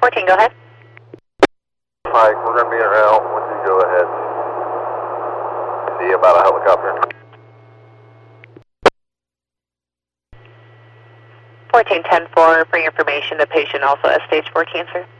14, go ahead. Mike, we're going to be around. Would you go ahead? See about a helicopter. 1410-4, for your information, the patient also has stage 4 cancer.